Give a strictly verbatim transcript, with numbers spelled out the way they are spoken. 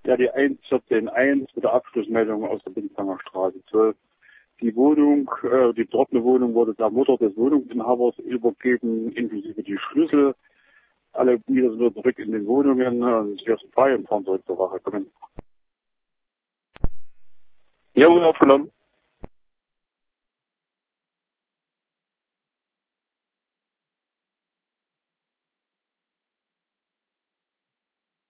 Ja, die eins vierzehn eins mit der Abschlussmeldung aus der Binzanger Straße zwölf. Die Wohnung, äh, die trockene Wohnung wurde der Mutter des Wohnungsinhabers übergeben, inklusive die Schlüssel. Alle Mieter sind zurück in den Wohnungen, also sie sind frei und fahren zurück zur Wache. Kommen. Ja, wurde aufgenommen.